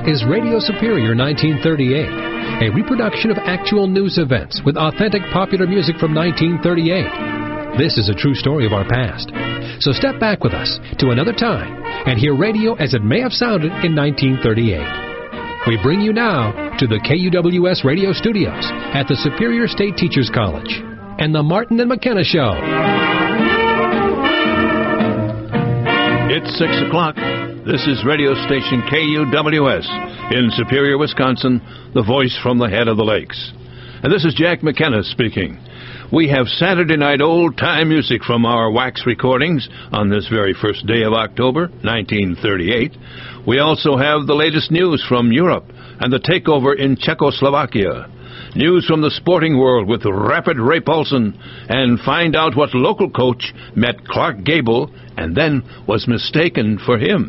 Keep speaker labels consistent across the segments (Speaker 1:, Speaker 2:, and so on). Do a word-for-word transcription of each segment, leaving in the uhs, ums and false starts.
Speaker 1: is Radio Superior nineteen thirty-eight, a reproduction of actual news events with authentic popular music from nineteen thirty-eight. This is a true story of our past. So step back with us to another time and hear radio as it may have sounded in nineteen thirty-eight. We bring you now to the K U W S radio studios at the Superior State Teachers College and the Martin and McKenna Show.
Speaker 2: It's six o'clock. This is radio station K U W S in Superior, Wisconsin, the voice from the head of the lakes. And this is Jack McKenna speaking. We have Saturday night old-time music from our wax recordings on this very first day of October, nineteen thirty-eight. We also have the latest news from Europe and the takeover in Czechoslovakia. News from the sporting world with Rapid Ray Paulson, and find out what local coach met Clark Gable and then was mistaken for him.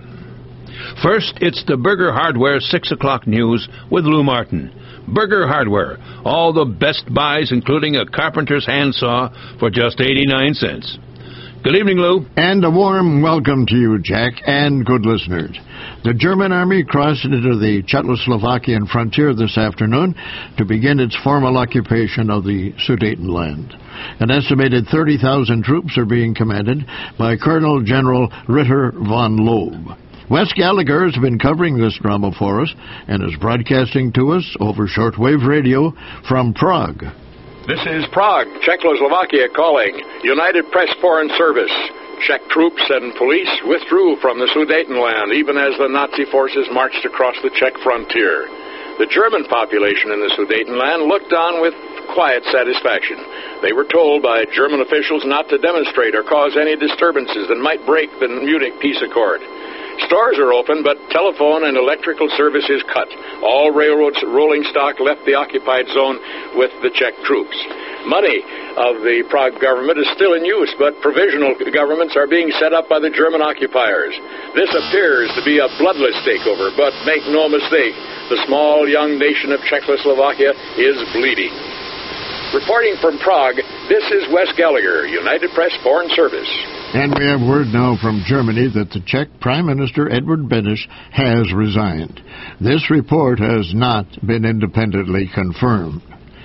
Speaker 2: First, it's the Burger Hardware six o'clock news with Lou Martin. Burger Hardware, all the best buys, including a carpenter's handsaw for just eighty-nine cents. Good evening, Lou.
Speaker 3: And a warm welcome to you, Jack, and good listeners. The German army crossed into the Czechoslovakian frontier this afternoon to begin its formal occupation of the Sudetenland. An estimated thirty thousand troops are being commanded by Colonel General Ritter von Loeb. Wes Gallagher has been covering this drama for us and is broadcasting to us over shortwave radio from Prague.
Speaker 4: This is Prague, Czechoslovakia calling. United Press Foreign Service. Czech troops and police withdrew from the Sudetenland even as the Nazi forces marched across the Czech frontier. The German population in the Sudetenland looked on with quiet satisfaction. They were told by German officials not to demonstrate or cause any disturbances that might break the Munich peace accord. Stores are open, but telephone and electrical service is cut. All railroads rolling stock left the occupied zone with the Czech troops. Money of the Prague government is still in use, but provisional governments are being set up by the German occupiers. This appears to be a bloodless takeover, but make no mistake, the small young nation of Czechoslovakia is bleeding. Reporting from Prague, this is Wes Gallagher, United Press Foreign Service.
Speaker 3: And we have word now from Germany that the Czech Prime Minister Edvard Beneš has resigned. This report has not been independently confirmed.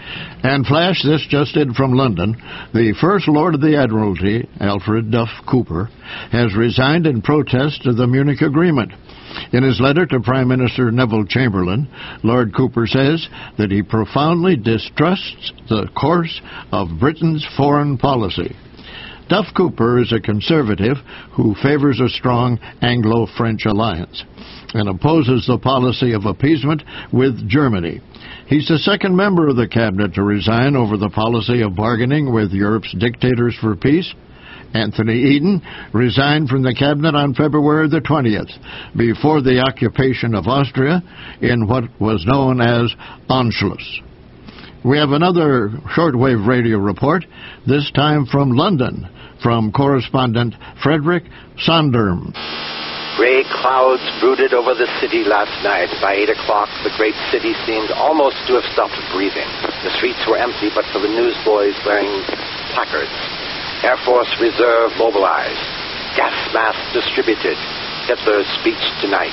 Speaker 3: And flash this just in from London, the First Lord of the Admiralty, Alfred Duff Cooper, has resigned in protest to the Munich Agreement. In his letter to Prime Minister Neville Chamberlain, Lord Cooper says that he profoundly distrusts the course of Britain's foreign policy. Duff Cooper is a conservative who favors a strong Anglo-French alliance and opposes the policy of appeasement with Germany. He's the second member of the cabinet to resign over the policy of bargaining with Europe's dictators for peace. Anthony Eden resigned from the cabinet on February the twentieth, before the occupation of Austria in what was known as Anschluss. We have another shortwave radio report, this time from London, from correspondent Frederick Sonderm.
Speaker 5: Gray clouds brooded over the city last night. By eight o'clock, the great city seemed almost to have stopped breathing. The streets were empty but for the newsboys wearing placards. Air Force Reserve mobilized. Gas masks distributed. Hitler's speech tonight.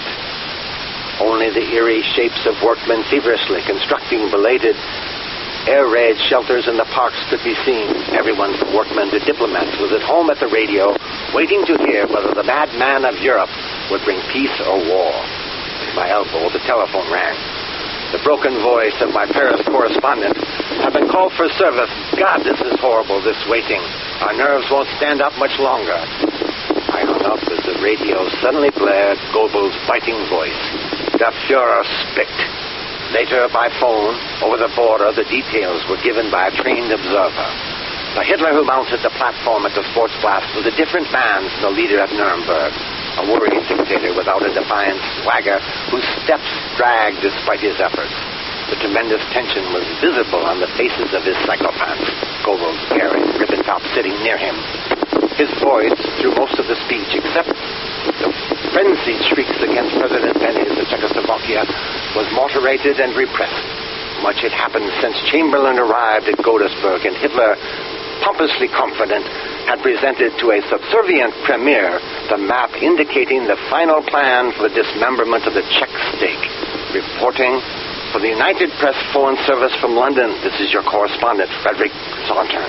Speaker 5: Only the eerie shapes of workmen feverishly constructing belated air raid shelters in the parks could be seen. Everyone from workmen to diplomats was at home at the radio, waiting to hear whether the madman of Europe would bring peace or war. At my elbow, the telephone rang. The broken voice of my Paris correspondent. I've been called for service. God, this is horrible, this waiting. Our nerves won't stand up much longer. I hung up as the radio suddenly blared Goebbels' biting voice. Der Führer spricht. Later, by phone, over the border, the details were given by a trained observer. The Hitler who mounted the platform at the sports blast was a different man from the leader at Nuremberg, a worried dictator without a defiant swagger whose steps dragged despite his efforts. The tremendous tension was visible on the faces of his psychopaths, Goebbels, Goering, Ribbentrop sitting near him. His voice, through most of the speech, except the frenzied shrieks against President Beneš of Czechoslovakia, was moderated and repressed. Much had happened since Chamberlain arrived at Godesberg, and Hitler, pompously confident, had presented to a subservient premier the map indicating the final plan for the dismemberment of the Czech state. Reporting for the United Press Foreign Service from London, this is your correspondent, Frederick Sautern.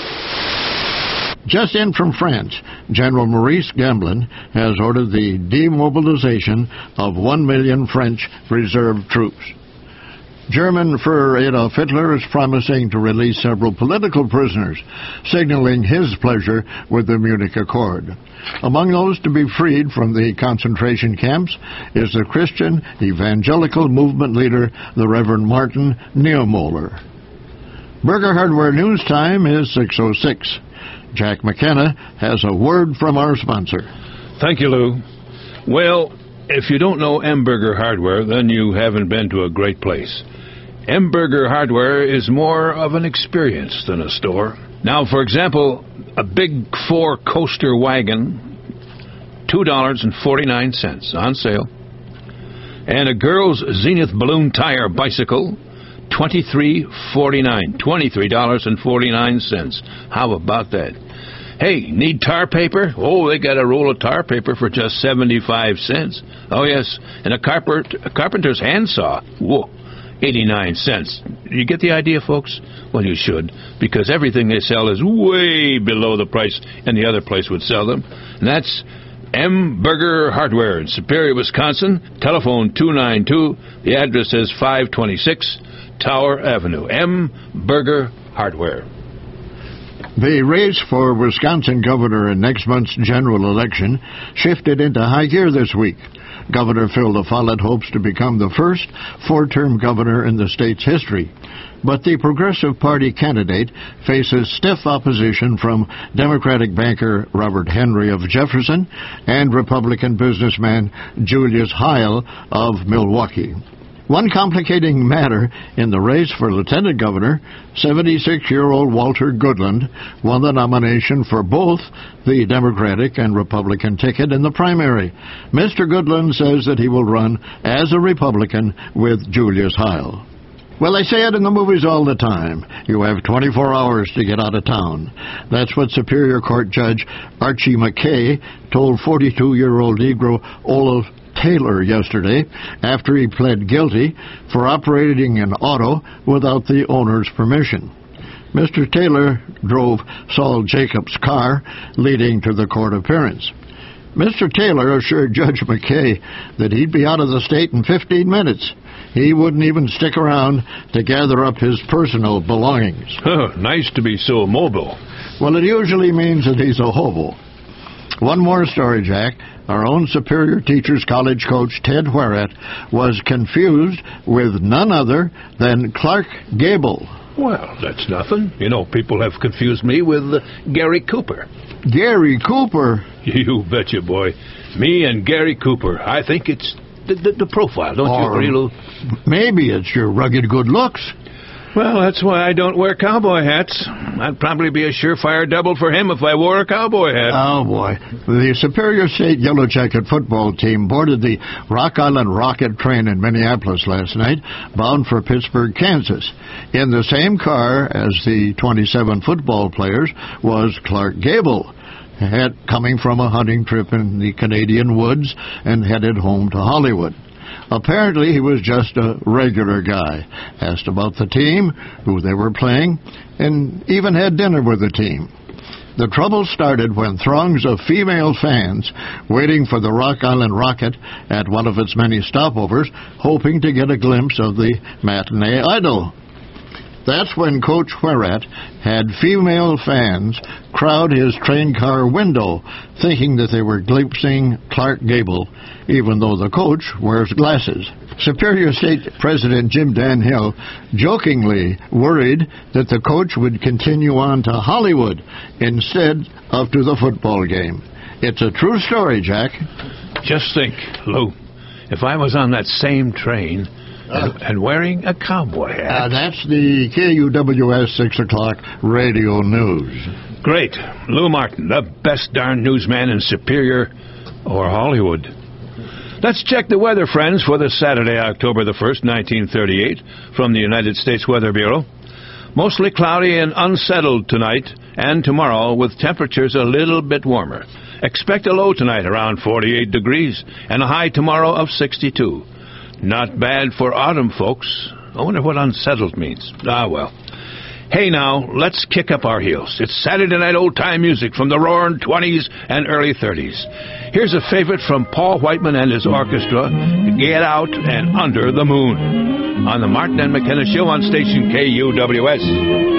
Speaker 3: Just in from France, General Maurice Gamblin has ordered the demobilization of one million French reserve troops. German Führer Adolf Hitler is promising to release several political prisoners, signaling his pleasure with the Munich Accord. Among those to be freed from the concentration camps is the Christian evangelical movement leader, the Reverend Martin Niemöller. Burger Hardware News Time is six oh six. Jack McKenna has a word from our sponsor.
Speaker 2: Thank you, Lou. Well, if you don't know M. Burger Hardware, then you haven't been to a great place. M. Burger Hardware is more of an experience than a store. Now, for example, a big four-coaster wagon, two dollars and forty-nine cents on sale. And a girl's Zenith balloon tire bicycle, twenty-three forty-nine, twenty-three dollars and forty-nine cents. How about that? Hey, need tar paper? Oh, they got a roll of tar paper for just seventy-five cents. Oh, yes, and a, carpet, a carpenter's handsaw. Whoa, eighty-nine cents. You get the idea, folks? Well, you should, because everything they sell is way below the price any other place would sell them. And that's M. Burger Hardware in Superior, Wisconsin. Telephone two nine two. The address is five twenty-six Tower Avenue. M. Burger Hardware.
Speaker 3: The race for Wisconsin governor in next month's general election shifted into high gear this week. Governor Phil LaFollette hopes to become the first four-term governor in the state's history. But the Progressive Party candidate faces stiff opposition from Democratic banker Robert Henry of Jefferson and Republican businessman Julius Heil of Milwaukee. One complicating matter in the race for lieutenant governor, seventy-six-year-old Walter Goodland won the nomination for both the Democratic and Republican ticket in the primary. Mister Goodland says that he will run as a Republican with Julius Heil. Well, they say it in the movies all the time. You have twenty-four hours to get out of town. That's what Superior Court Judge Archie McKay told forty-two-year-old Negro Olaf Taylor yesterday after he pled guilty for operating an auto without the owner's permission. Mister Taylor drove Saul Jacobs' car, leading to the court appearance. Mister Taylor assured Judge McKay that he'd be out of the state in fifteen minutes. He wouldn't even stick around to gather up his personal belongings.
Speaker 2: Oh, nice to be so mobile.
Speaker 3: Well, it usually means that he's a hobo. One more story, Jack. Our own Superior Teachers College coach, Ted Wherrat, was confused with none other than Clark Gable.
Speaker 2: Well, that's nothing. You know, people have confused me with uh, Gary Cooper.
Speaker 3: Gary Cooper?
Speaker 2: You betcha, boy. Me and Gary Cooper. I think it's the, the, the profile, don't or you agree, Lou?
Speaker 3: Maybe it's your rugged good looks.
Speaker 2: Well, that's why I don't wear cowboy hats. I'd probably be a surefire double for him if I wore a cowboy hat.
Speaker 3: Oh, boy. The Superior State Yellow Jacket football team boarded the Rock Island Rocket train in Minneapolis last night, bound for Pittsburgh, Kansas. In the same car as the twenty-seven football players was Clark Gable, had, coming from a hunting trip in the Canadian woods and headed home to Hollywood. Apparently, he was just a regular guy, asked about the team, who they were playing, and even had dinner with the team. The trouble started when throngs of female fans waiting for the Rock Island Rocket at one of its many stopovers, hoping to get a glimpse of the matinee idol. That's when Coach Wherrat had female fans crowd his train car window, thinking that they were glimpsing Clark Gable, even though the coach wears glasses. Superior State President Jim Dan Hill jokingly worried that the coach would continue on to Hollywood instead of to the football game. It's a true story, Jack.
Speaker 2: Just think, Lou, if I was on that same train and, and wearing a cowboy hat.
Speaker 3: Uh, that's the K U W S six o'clock radio news.
Speaker 2: Great. Lou Martin, the best darn newsman in Superior or Hollywood. Let's check the weather, friends, for this Saturday, October the first, nineteen thirty-eight, from the United States Weather Bureau. Mostly cloudy and unsettled tonight and tomorrow, with temperatures a little bit warmer. Expect a low tonight around forty-eight degrees and a high tomorrow of sixty-two. Not bad for autumn, folks. I wonder what unsettled means. Ah, well. Hey, now, let's kick up our heels. It's Saturday Night Old-Time Music from the roaring twenties and early thirties. Here's a favorite from Paul Whiteman and his orchestra, Get Out and Under the Moon, on the Martin and McKenna Show on station K U W S.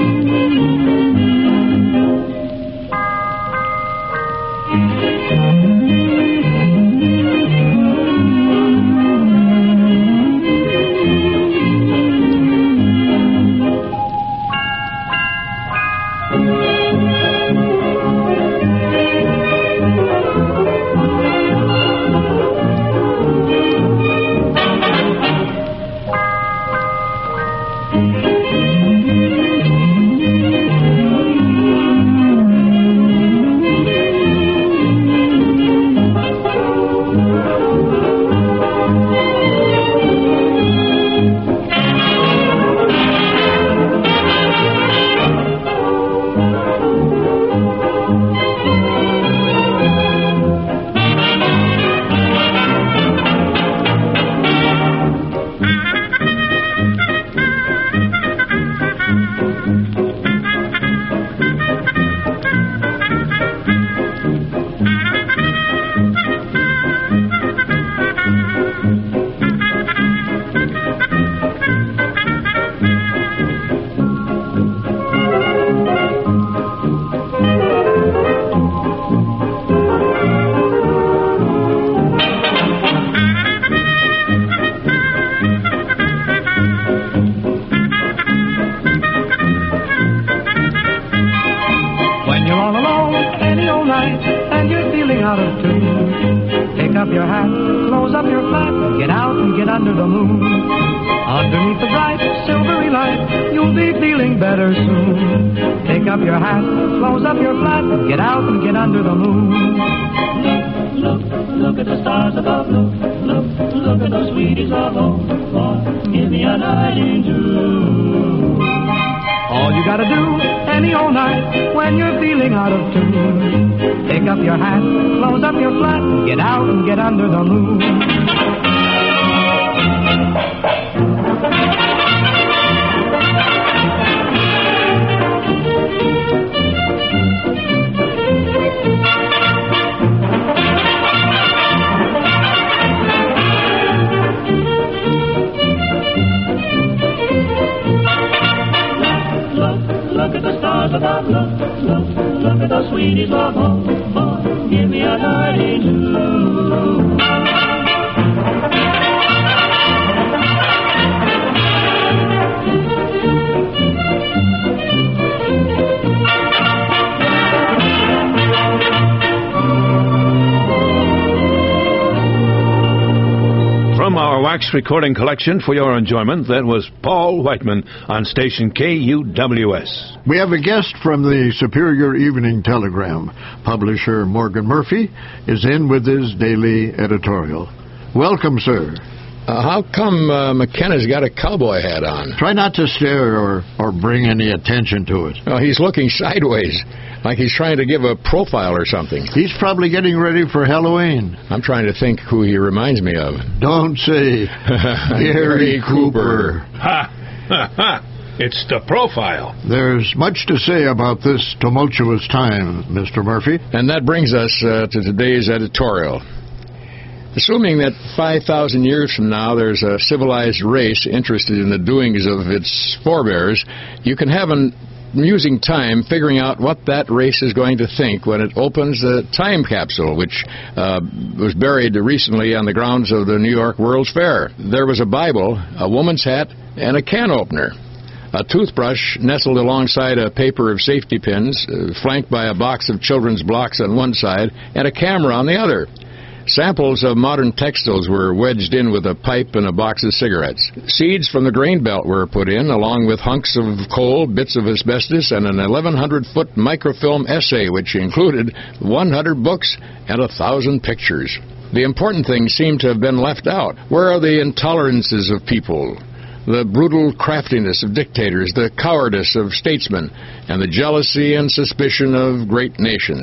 Speaker 2: Wax recording collection for your enjoyment. That was Paul Whiteman on station K U W S.
Speaker 3: We have a guest from the Superior Evening Telegram. Publisher Morgan Murphy is in with his daily editorial. Welcome, sir.
Speaker 6: Uh, how come uh, McKenna's got a cowboy hat on?
Speaker 3: Try not to stare or, or bring any attention to it.
Speaker 6: Oh, he's looking sideways, like he's trying to give a profile or something.
Speaker 3: He's probably getting ready for Halloween.
Speaker 6: I'm trying to think who he reminds me of.
Speaker 3: Don't say Gary Cooper.
Speaker 2: Ha! Ha! Ha! It's the profile.
Speaker 3: There's much to say about this tumultuous time, Mister Murphy.
Speaker 6: And that brings us uh, to today's editorial. Assuming that five thousand years from now there's a civilized race interested in the doings of its forebears, you can have an amusing time figuring out what that race is going to think when it opens the time capsule, which uh, was buried recently on the grounds of the New York World's Fair. There was a Bible, a woman's hat, and a can opener. A toothbrush nestled alongside a paper of safety pins, uh, flanked by a box of children's blocks on one side, and a camera on the other. Samples of modern textiles were wedged in with a pipe and a box of cigarettes. Seeds from the grain belt were put in, along with hunks of coal, bits of asbestos, and an eleven hundred foot microfilm essay, which included one hundred books and one thousand pictures. The important things seem to have been left out. Where are the intolerances of people, the brutal craftiness of dictators, the cowardice of statesmen, and the jealousy and suspicion of great nations?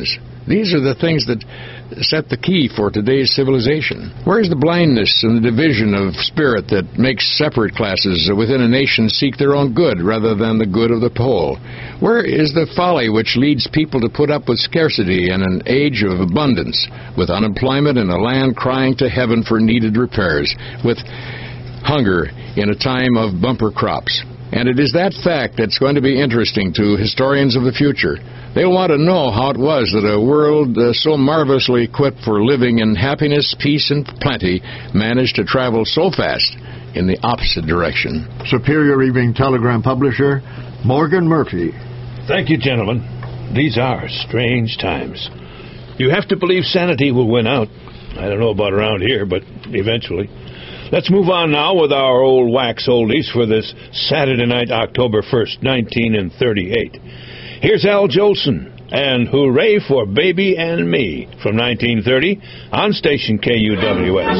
Speaker 6: These are the things that set the key for today's civilization. Where's the blindness and the division of spirit that makes separate classes within a nation seek their own good rather than the good of the whole? Where is the folly which leads people to put up with scarcity in an age of abundance, with unemployment in a land crying to heaven for needed repairs, with hunger in a time of bumper crops? And it is that fact that's going to be interesting to historians of the future. They'll want to know how it was that a world uh, so marvelously equipped for living in happiness, peace, and plenty managed to travel so fast in the opposite direction.
Speaker 3: Superior Evening Telegram publisher, Morgan Murphy.
Speaker 2: Thank you, gentlemen. These are strange times. You have to believe sanity will win out. I don't know about around here, but eventually. Let's move on now with our old wax oldies for this Saturday night, October first, nineteen thirty-eight. Here's Al Jolson and Hooray for Baby and Me from nineteen thirty on station K U W S.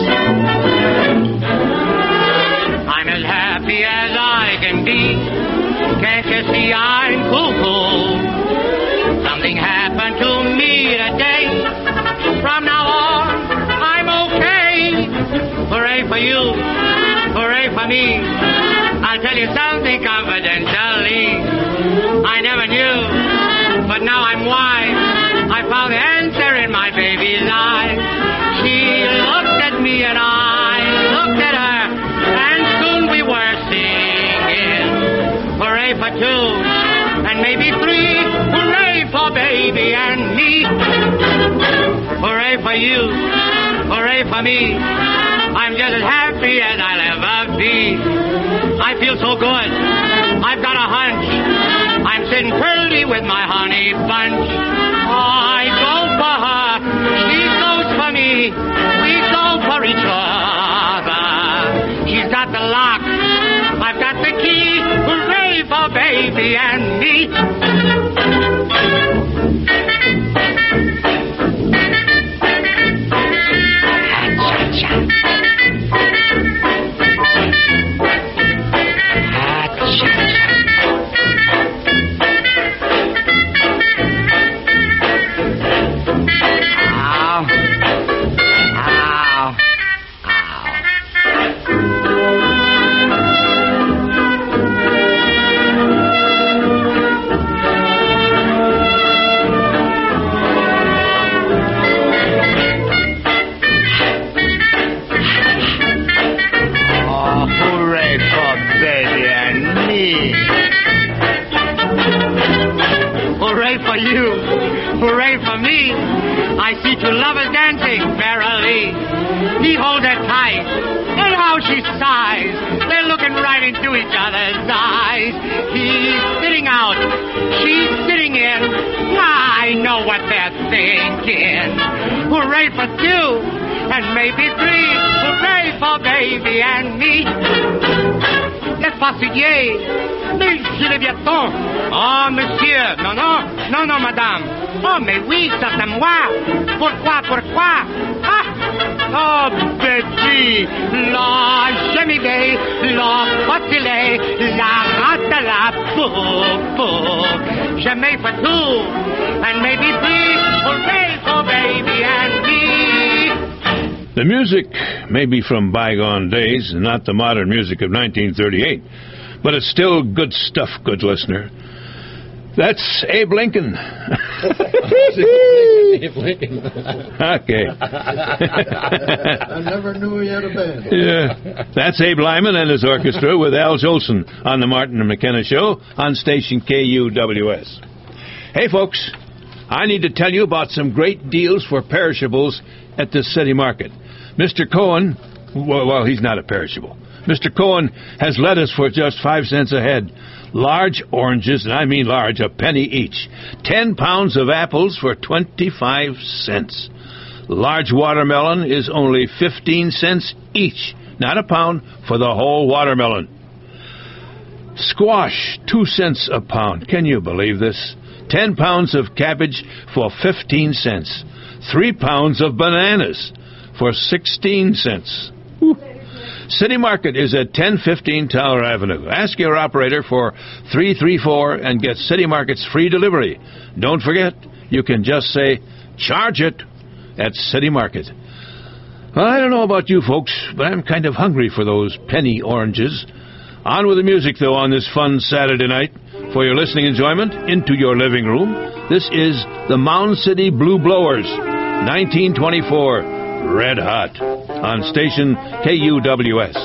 Speaker 7: I'm as happy as I can be. Can't you see I'm cuckoo? Something happened to me today. From now on, I'm okay. Hooray for you, hooray for me. I'll tell you something confidentially. I never knew, but now I'm wise. I found the answer in my baby's eyes. She looked at me and I looked at her, and soon we were singing. Hooray for two, and maybe three. Hooray for baby and me. Hooray for you, hooray for me. I'm just as happy as I'll ever be. I feel so good. I've got a hunch. I'm sitting pretty with my honey bunch. I go for her. She goes for me. We go for each other. She's got the lock. I've got the key. Hooray for baby and me. Hooray for me. I see two lovers dancing merrily. He holds her tight, and how she sighs. They're looking right into each other's eyes. He's sitting out, she's sitting in. I know what they're thinking. Hooray for two, and maybe three. Hooray for baby and me. N'est-ce pas signé? Mais je le Viaton. Oh, monsieur. Non, non. Non, non, madame. Oh, mais oui, ça c'est moi. Pourquoi, pourquoi? Ah! Oh, Betty. La cheminée. La potelée. La rate la pou, pou. Je mets for two. And maybe three. Hooray for baby and me.
Speaker 2: The music may be from bygone days and not the modern music of nineteen thirty-eight, but it's still good stuff, good listener. That's Abe Lincoln.
Speaker 3: Abe Lincoln.
Speaker 2: Okay.
Speaker 3: I never knew he had a band.
Speaker 2: Yeah. That's Abe Lyman and his orchestra with Al Jolson on the Martin and McKenna Show on station K U W S. Hey, folks, I need to tell you about some great deals for perishables at this city market. Mister Cohen, well, well, he's not a perishable. Mister Cohen has lettuce for just five cents a head. Large oranges, and I mean large, a penny each. Ten pounds of apples for twenty-five cents. Large watermelon is only fifteen cents each. Not a pound for the whole watermelon. Squash, two cents a pound. Can you believe this? Ten pounds of cabbage for fifteen cents. Three pounds of bananas for sixteen cents. Whew. City Market is at ten fifteen Tower Avenue. Ask your operator for three three four and get City Market's free delivery. Don't forget, you can just say, charge it at City Market. Well, I don't know about you folks, but I'm kind of hungry for those penny oranges. On with the music, though, on this fun Saturday night. For your listening enjoyment, into your living room, this is the Mound City Blue Blowers, nineteen twenty-four, Red Hot, on station K U W S.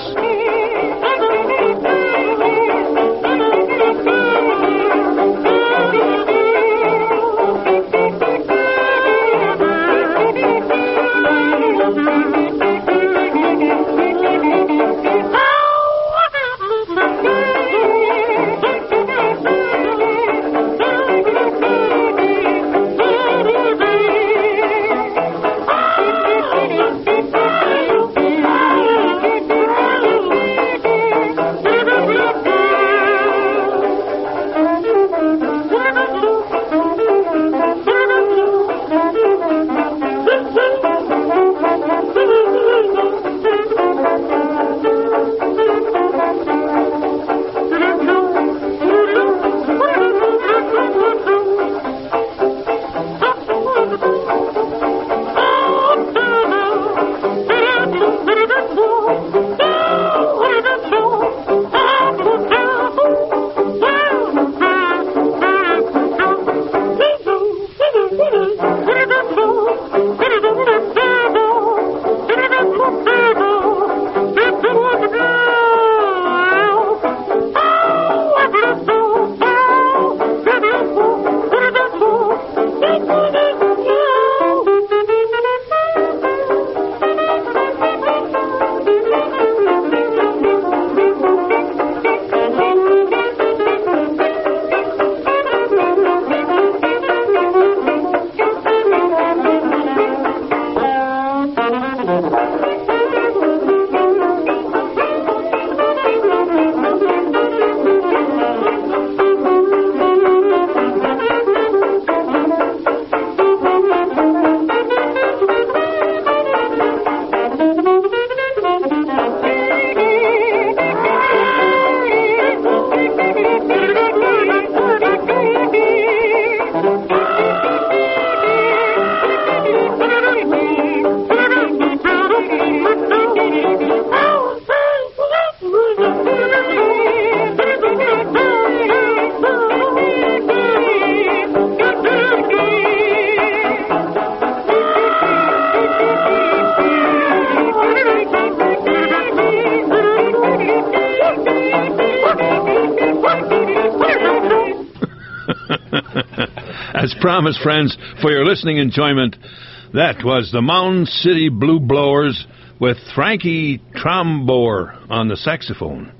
Speaker 2: As promised, friends, for your listening enjoyment, that was the Mound City Blue Blowers with Frankie Trombore on the saxophone.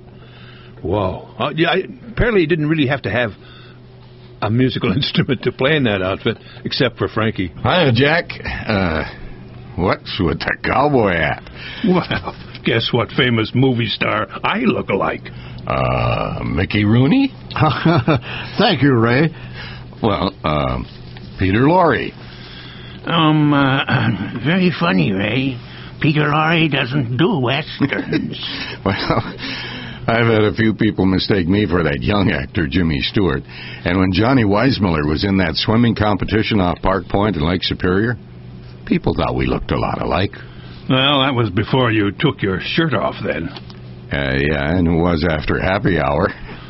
Speaker 2: Whoa. Uh, yeah, I, apparently you didn't really have to have a musical instrument to play in that outfit, except for Frankie.
Speaker 3: Hi, Jack. Uh, what's with the cowboy hat?
Speaker 2: Well, guess what famous movie star I look alike?
Speaker 3: Uh, Mickey Rooney? Thank you, Ray. Well, uh, Peter Lorre.
Speaker 8: Um, uh, very funny, Ray. Peter Lorre doesn't do westerns.
Speaker 3: Well, I've had a few people mistake me for that young actor, Jimmy Stewart. And when Johnny Weissmuller was in that swimming competition off Park Point in Lake Superior, people thought we looked a lot alike.
Speaker 2: Well, that was before you took your shirt off then.
Speaker 3: Uh, yeah, and it was after happy hour.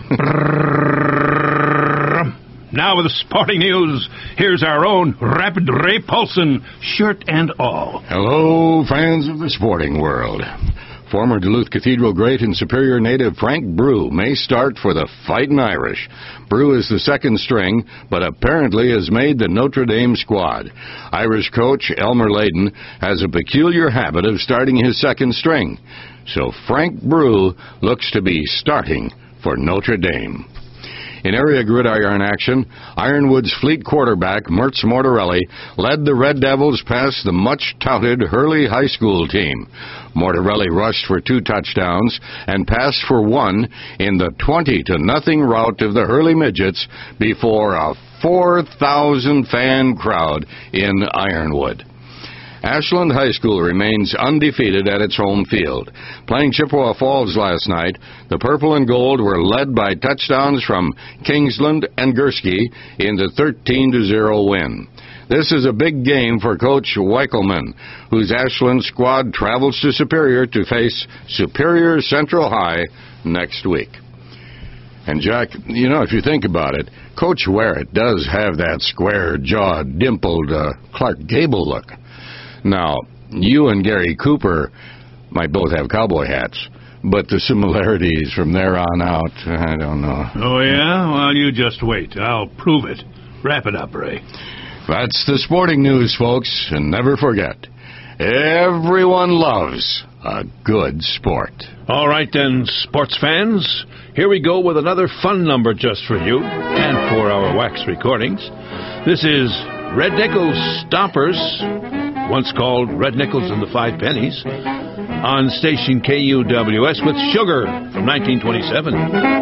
Speaker 2: Now with the sporting news, here's our own Rapid Ray Paulson, shirt and all.
Speaker 3: Hello, fans of the sporting world. Former Duluth Cathedral great and Superior native Frank Brew may start for the Fightin' Irish. Brew is the second string, but apparently has made the Notre Dame squad. Irish coach Elmer Layden has a peculiar habit of starting his second string. So Frank Brew looks to be starting for Notre Dame. In area gridiron action, Ironwood's fleet quarterback, Mertz Mortarelli, led the Red Devils past the much-touted Hurley High School team. Mortarelli rushed for two touchdowns and passed for one in the twenty to nothing rout of the Hurley Midgets before a four thousand fan crowd in Ironwood. Ashland High School remains undefeated at its home field. Playing Chippewa Falls last night, the Purple and Gold were led by touchdowns from Kingsland and Gursky in the thirteen to zero win.
Speaker 9: This is a big game for Coach Weichelman, whose Ashland squad travels to Superior to face Superior Central High next week. And, Jack, you know, if you think about it, Coach Warrett does have that square-jawed, dimpled uh, Clark Gable look. Now, you and Gary Cooper might both have cowboy hats, but the similarities from there on out, I don't know.
Speaker 2: Oh, yeah? Well, you just wait. I'll prove it. Wrap it up, Ray.
Speaker 9: That's the sporting news, folks, and never forget, everyone loves a good sport.
Speaker 2: All right, then, sports fans. Here we go with another fun number just for you and for our wax recordings. This is Red Nichols Stompers, once called Red Nichols and the Five Pennies, on station K U W S with Sugar from nineteen twenty-seven.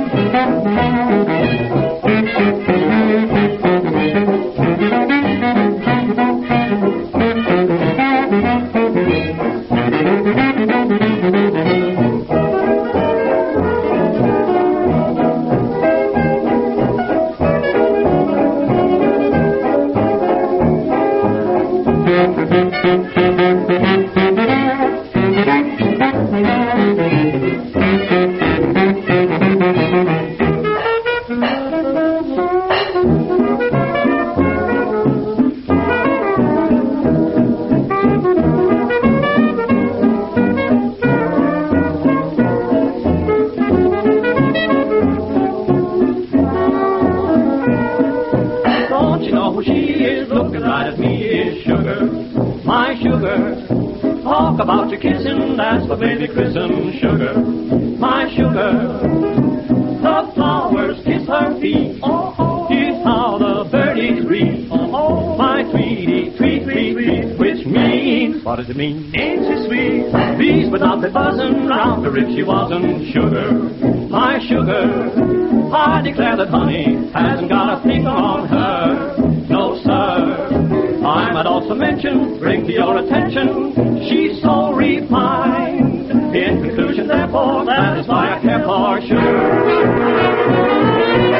Speaker 10: About your kissing, that's for baby christen, sugar, my sugar. The flowers kiss her feet, oh, oh. Here's how the birdies read, oh, oh. My sweetie, sweet, sweet, sweet, which means, what does it mean? Ain't she sweet? Bees would not be buzzing round her if she wasn't sugar, my sugar. I declare that honey hasn't got a thing on her, no sir. I might also mention, bring to your attention, she's so refined. In conclusion, therefore, that is why I care for sugar.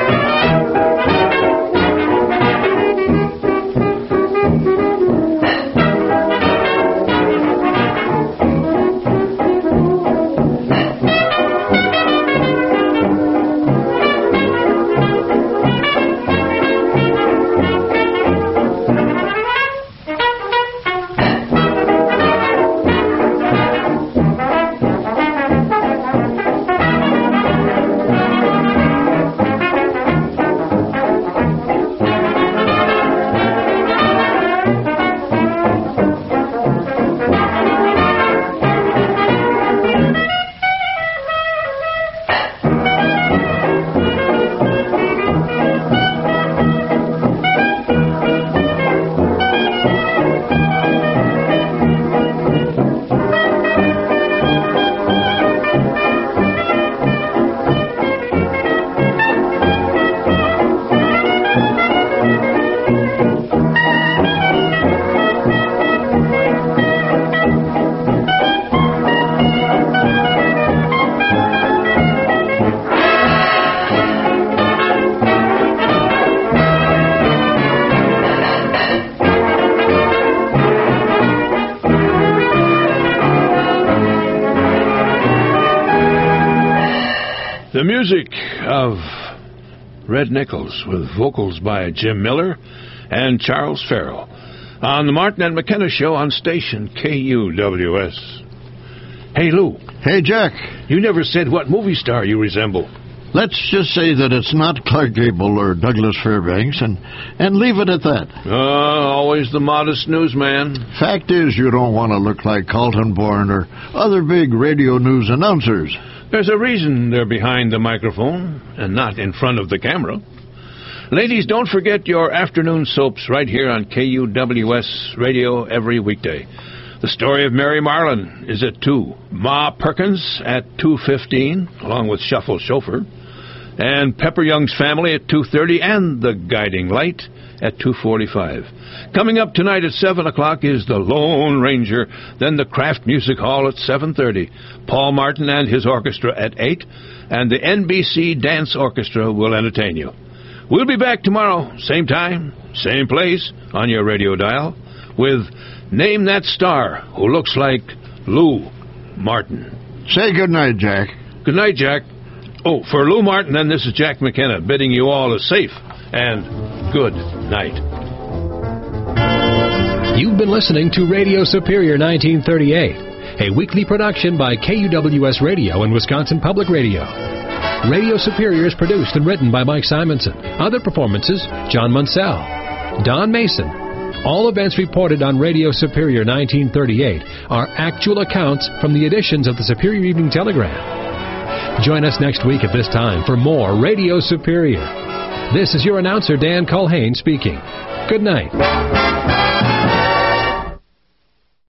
Speaker 2: The music of Red Nichols with vocals by Jim Miller and Charles Farrell on the Martin and McKenna Show on station K U W S. Hey, Lou.
Speaker 3: Hey, Jack.
Speaker 2: You never said what movie star you resemble.
Speaker 3: Let's just say that it's not Clark Gable or Douglas Fairbanks, and, and leave it at that.
Speaker 2: Uh, always the modest newsman.
Speaker 3: Fact is, you don't want to look like Carlton Bourne or other big radio news announcers.
Speaker 2: There's a reason they're behind the microphone and not in front of the camera. Ladies, don't forget your afternoon soaps right here on K U W S Radio every weekday. The Story of Mary Marlin is at two. Ma Perkins at two fifteen, along with Shuffle Chauffeur. And Pepper Young's Family at two thirty, and The Guiding Light at two forty-five. Coming up tonight at seven o'clock is The Lone Ranger, then the Kraft Music Hall at seven thirty. Paul Martin and his orchestra at eight, and the N B C Dance Orchestra will entertain you. We'll be back tomorrow, same time, same place on your radio dial, with Name That Star Who Looks Like Lou Martin.
Speaker 3: Say good night, Jack.
Speaker 2: Good night, Jack. Oh, for Lou Martin, then, this is Jack McKenna bidding you all a safe and good night.
Speaker 1: You've been listening to Radio Superior nineteen thirty-eight, a weekly production by K U W S Radio and Wisconsin Public Radio. Radio Superior is produced and written by Mike Simonson. Other performances, John Munsell, Don Mason. All events reported on Radio Superior nineteen thirty-eight are actual accounts from the editions of the Superior Evening Telegram. Join us next week at this time for more Radio Superior. This is your announcer, Dan Culhane, speaking. Good night.